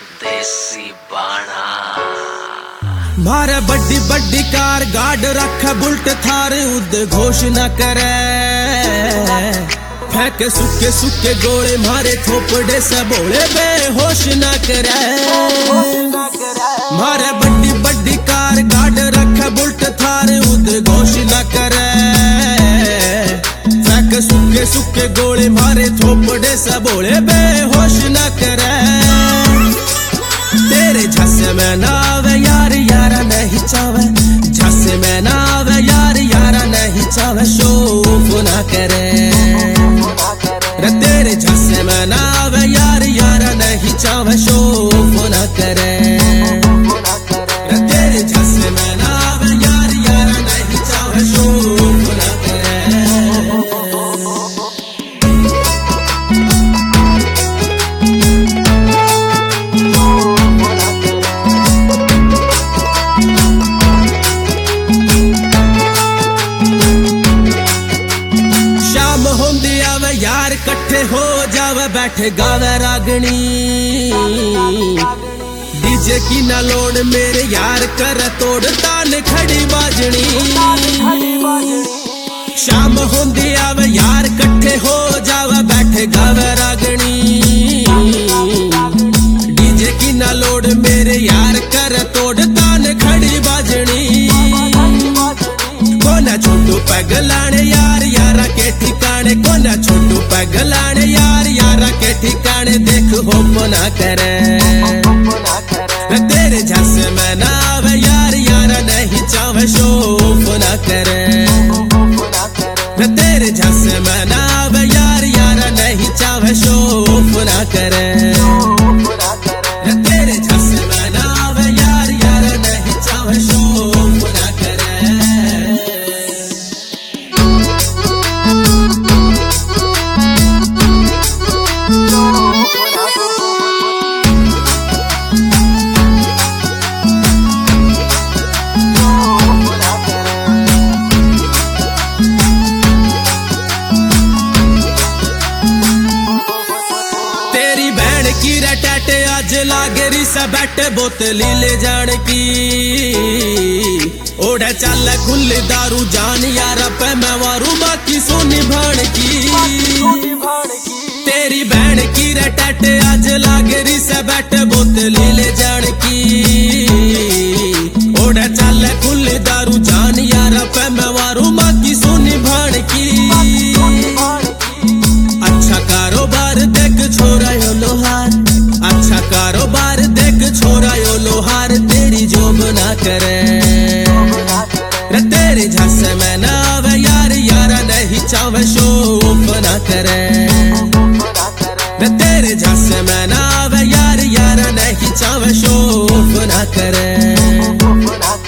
देसी बाणा। मारे बड्डी बड्डी कार गार्ड रखे बुलट थार उद्घोष न करे, फेंके सुखे सुखे गोले मारे थोपड़े से बोले बेहोश न करे। मारे बड्डी बड्डी कार गार्ड रखे बुलट थार उद्घोष न करे, फेंके सुखे सुखे गोले मारे थोपड़े से बोले बेहोश न करे। तेरे झसे में नावे यार यारा नहीं चावे, झसे में नावे यार यारा नहीं चावे, शोफ ना करे। तेरे झसे में नावे यार यारा नहीं चावे, शोफ ना करे। तेरे झसे में नावे यार यारा नहीं चावे, शोफ ना करे। यार कट्ठे हो जावे बैठे गावे रागनी, डीजे की ना लोड मेरे यार कर तोड़ तान खड़ी बाजनी। शाम होंदी आवे यार कट्ठे हो जावे बैठे गावे रागनी, डीजे की ना लोड मेरे यार कर तोड़ तान खड़ी बाजनी। कोना छोटू पगलाने यार यारा के ठिकाने, कोना छोटू पगलाने यार यारा के ठिकाने, देख होप ना करे। तेरे झसे में नावे यार यारा नहीं चावे, शोफ ना करे। तेरे झसे में नावे यार यारा नहीं चावे, शोफ ना करे। तेरे झसे में नावे यार यारा नहीं चावे, शोफ ना करे। की रटाटे आज लागेरी से बैठे बोतली ले जान की, ओढ़े चल खुली दारू जान यार पे मैं वारू बाकी सोनी भाण की। तेरी बहन की रटाटे आज लागेरी से बैठे बोतली ले जान की, ओढ़े चल खुली दारू जान यार पे मैं वारू बाकी सोनी भाण की। अच्छा कारोबार देख छोरा यो लोहार, अच्छा कारोबार देख छोरा यो लोहार, तेरी जोब ना करे। तेरे झसे में नावे यार यारा नहीं चावे, शोफ ना करे। तेरे झसे में नावे यार यारा नहीं चावे, शोफ ना करे।